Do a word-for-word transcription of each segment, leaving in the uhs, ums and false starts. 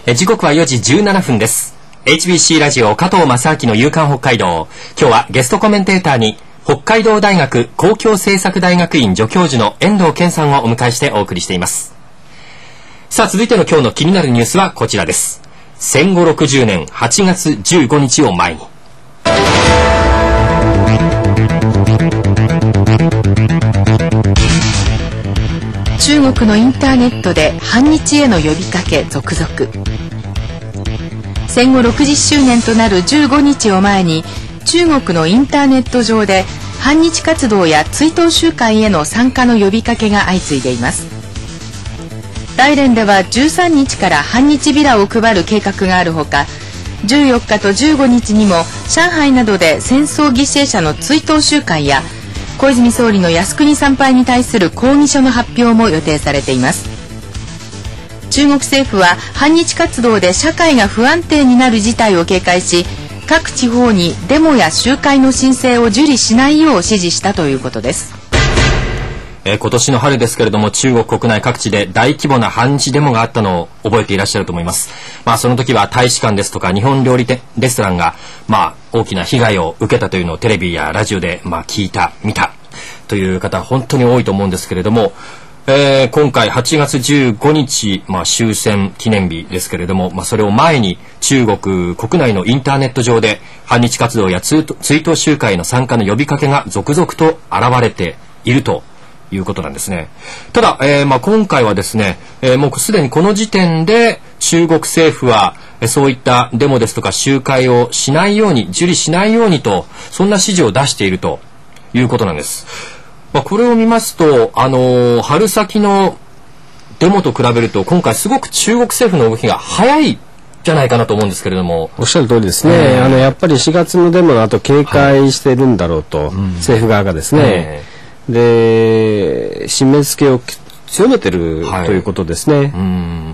え時刻はよじじゅうななふんです。 エイチビーシー ラジオ加藤正明の夕刊北海道。今日はゲストコメンテーターに北海道大学公共政策大学院助教授の遠藤健さんをお迎えしてお送りしています。さあ、続いての今日の気になるニュースはこちらです。戦後ろくじゅうねんはちがつじゅうごにちを前に、 中国のインターネットで反日への呼びかけ続々。戦後ろくじゅっしゅうねんとなるじゅうごにちを前に、中国のインターネット上で反日活動や追悼集会への参加の呼びかけが相次いでいます。大連ではじゅうさんにちから反日ビラを配る計画があるほか、じゅうよっかとじゅうごにちにも上海などで戦争犠牲者の追悼集会や小泉総理の靖国参拝に対する抗議書の発表も予定されています。中国政府は反日活動で社会が不安定になる事態を警戒し、各地方にデモや集会の申請を受理しないよう指示したということです。 えー、今年の春ですけれども、中国国内各地で大規模な反日デモがあったのを覚えていらっしゃると思います。まあ、その時は大使館ですとか日本料理レストランが、まあ、大きな被害を受けたというのをテレビやラジオで、まあ、聞いた見たという方本当に多いと思うんですけれども、えー、今回はちがつじゅうごにち、まあ、終戦記念日ですけれども、まあ、それを前に中国国内のインターネット上で反日活動や追悼集会の参加の呼びかけが続々と現れているということなんですね。ただ、えーまあ、今回はですね、えー、もうすでにこの時点で中国政府はえーそういったデモですとか集会をしないように、受理しないようにと、そんな指示を出しているということなんです。まあ、これを見ますと、あのー、春先のデモと比べると今回すごく中国政府の動きが早いじゃないかなと思うんですけれども。 おっしゃる通りですね、えー、あのやっぱりしがつのデモの後警戒してるんだろうと、はい、政府側がですね、えーで締め付けを強めてる、はい、ということですね。 うん、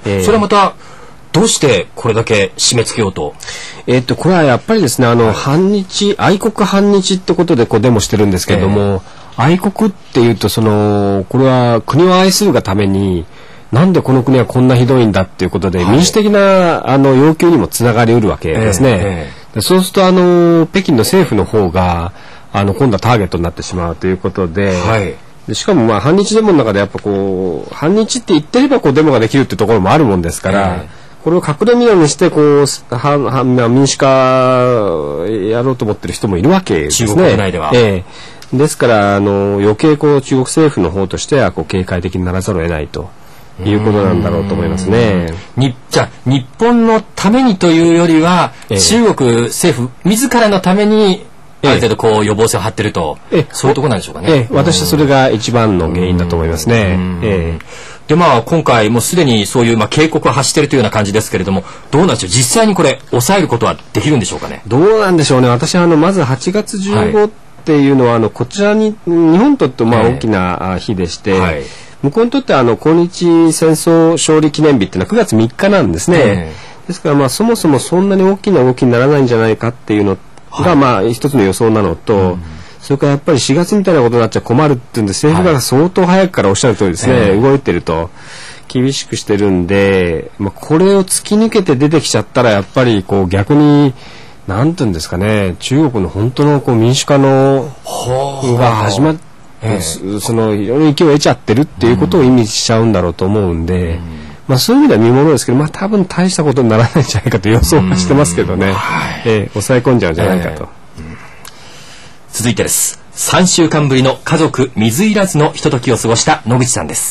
えー、それはまたどうしてこれだけ締め付けようと。 えー、っとこれはやっぱりですね、あの、はい、反日愛国反日ってことでこうデモしてるんですけれども、えー、愛国っていうとそのこれは国を愛するがためになんでこの国はこんなひどいんだっていうことで、はい、民主的なあの要求にもつながりうるわけですね。えーえー、でそうするとあの北京の政府の方があの今度はターゲットになってしまうということで、はい、でしかもまあ反日デモの中でやっぱこう反日って言ってればこうデモができるっていうところもあるもんですから、えー、これを隠れみのにしてこうはは民主化やろうと思ってる人もいるわけですね。 中国国内では、 えー、ですからあの余計こう中国政府の方としてはこう警戒的にならざるを得ないということなんだろうと思いますね。 にじゃあ日本のためにというよりは、えー、中国政府自らのためにある程度こう予防線を張ってると、ええ、そういうところなんでしょうかね。 ええ、私はそれが一番の原因だと思いますね。ええ、 でまあ今回もうすでにそういうまあ警告を発しているというような感じですけれども、どうなんでしょう、実際にこれ抑えることはできるんでしょうかね。 どうなんでしょうね。私はあのまずはちがつじゅうごっていうのは、はい、あのこちらに日本にとってまあ大きな日でして、はい、向こうにとってあの抗日戦争勝利記念日っていうのはくがつみっかなんですね。えー、ですからまあそもそもそんなに大きな動きにならないんじゃないかっていうのがまあ一つの予想なのと、うん、それからやっぱりしがつみたいなことになっちゃ困るっていうんで、政府側が相当早くからおっしゃる通りですね、はい、動いてると厳しくしてるんで、まあ、これを突き抜けて出てきちゃったらやっぱりこう逆になんていうんですかね、中国の本当のこう民主化のが始まって、えー、そのいろいろ勢いを得ちゃってるっていうことを意味しちゃうんだろうと思うんで、うん、まあ、そういう意味では見ものですけど、まあ、多分大したことにならないんじゃないかと予想はしてますけどね、はい、えー、抑え込んじゃうんじゃないかと、えーうん、 続いてです。さんしゅうかんぶりの家族水入らずのひとときを過ごした野口さんです。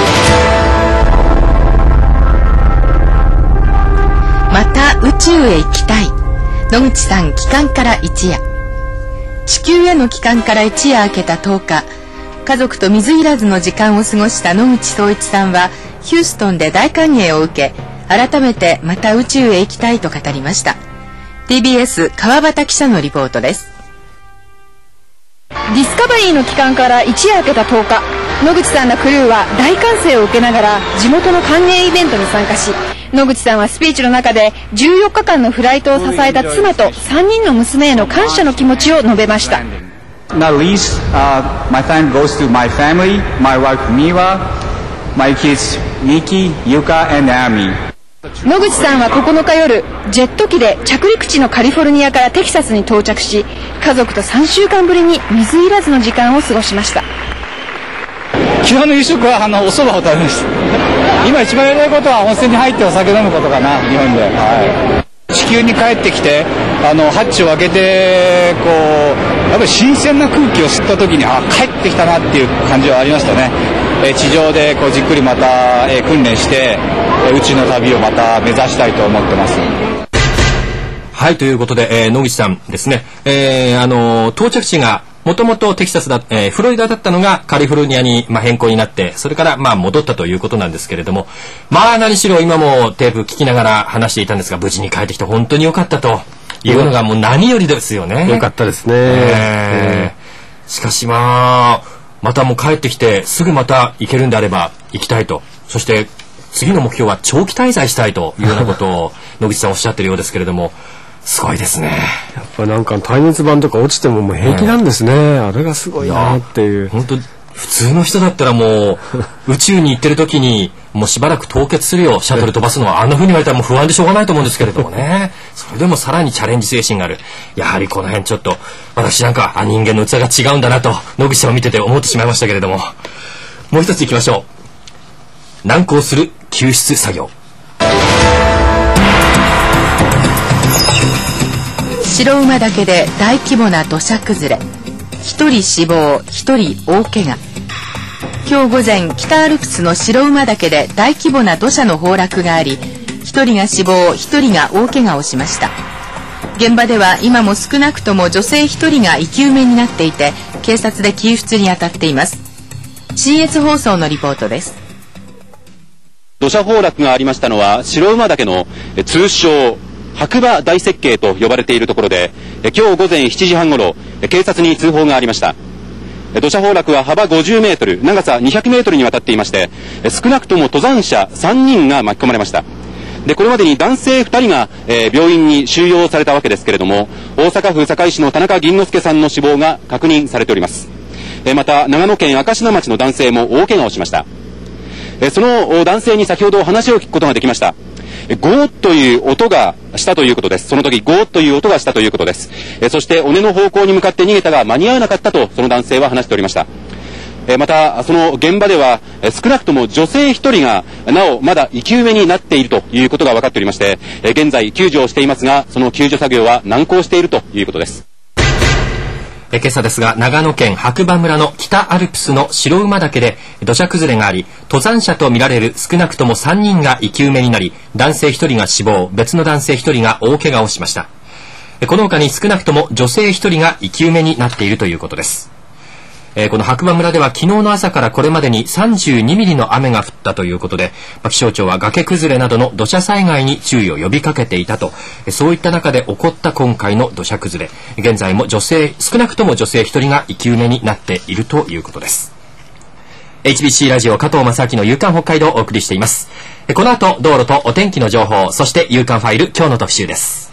また宇宙へ行きたい。野口さん帰還から一夜。地球への帰還から一夜明けたとおか、家族と水入らずの時間を過ごした野口聡一さんはヒューストンで大歓迎を受け、改めてまた宇宙へ行きたいと語りました。 ティービーエス 川端記者のリポートです。 ディスカバリーの帰還から一夜明けたとおか、野口さんらクルーは大歓声を受けながら地元の歓迎イベントに参加し、野口さんはスピーチの中でじゅうよっかかんのフライトを支えた妻とさんにんの娘への感謝の気持ちを述べました。 Not least, uh, my thanks goes to my family, my wife Miwa, my kids Miki, Yuka, and Naomi. 野口さんはここのか夜ジェット機で着陸地のカリフォルニアからテキサスに到着し、家族とさんしゅうかんぶりに水入らずの時間を過ごしました。 昨日の夕食はあのお蕎麦を食べました。今一番やりたいことは温泉に入ってお酒飲むことかな、日本で。はい、地球に帰ってきてあのハッチを開けてこうやっぱり新鮮な空気を吸った時にあ帰ってきたなっていう感じはありましたね。え地上でこうじっくりまた、え訓練して宇宙の旅をまた目指したいと思ってます。 はい、ということで、えー、野口さんですね、えー、あの到着地がもともとテキサスだ、えー、フロリダだったのがカリフォルニアに、まあ、変更になって、それからまあ戻ったということなんですけれども、まあ何しろ今もテープ聞きながら話していたんですが、無事に帰ってきて本当に良かったというのがもう何よりですよね。 良かったですね、 えー、しかしまあまたもう帰ってきてすぐまた行けるんであれば行きたいと、そして次の目標は長期滞在したいというようなことを野口さんおっしゃってるようですけれども、すごいですね。 やっぱなんか耐熱板とか落ちてももう平気なんですね、うん、あれがすごいなっていう。 本当普通の人だったらもう宇宙に行ってる時にもうしばらく凍結するよシャトル飛ばすのはあんな風に言われたらもう不安でしょうがないと思うんですけれどもねそれでもさらにチャレンジ精神がある。やはりこの辺ちょっと私なんかあ人間の器が違うんだなと野口さんを見てて思ってしまいましたけれども、もう一ついきましょう。難航する救出作業。 白馬岳で大規模な土砂崩れ、ひとり死亡、ひとり大怪我。今日午前、北アルプスの白馬岳で大規模な土砂の崩落があり、ひとりが死亡、ひとりが大怪我をしました。現場では今も少なくとも女性ひとりが生き埋めになっていて、警察で救出に当たっています。シーエス 放送のリポートです。 土砂崩落がありましたのは白馬岳の通称白馬大雪渓と呼ばれているところで、今日午前しちじはんごろ警察に通報がありました。土砂崩落は幅ごじゅうメートル、長さにひゃくメートルにわたっていまして、少なくとも登山者さんにんが巻き込まれました。でこれまでに男性ふたりが、えー、病院に収容されたわけですけれども、大阪府堺市の田中銀之助さんの死亡が確認されております。えー、また長野県明科町の男性も大怪我をしました。えー、その男性に先ほど話を聞くことができました。ゴーッという音がしたということです。その時ゴーッという音がしたということです。えそして尾根の方向に向かって逃げたが間に合わなかったとその男性は話しておりました。えまたその現場では少なくとも女性一人がなおまだ生き埋めになっているということが分かっておりまして、え現在救助をしていますが、その救助作業は難航しているということです。 え今朝ですが、長野県白馬村の北アルプスの白馬岳で土砂崩れがあり、登山者とみられる少なくともさんにんが生き埋めになり、男性ひとりが死亡、別の男性ひとりが大怪我をしました。この他に少なくとも女性ひとりが生き埋めになっているということです。えー、この白馬村では昨日の朝からこれまでにさんじゅうにミリの雨が降ったということで、まあ、気象庁は崖崩れなどの土砂災害に注意を呼びかけていたと、そういった中で起こった今回の土砂崩れ、現在も女性少なくとも女性ひとりが生き埋めになっているということです。 エイチビーシー ラジオ加藤正明の夕刊北海道をお送りしています。この後道路とお天気の情報、そして夕刊ファイル今日の特集です。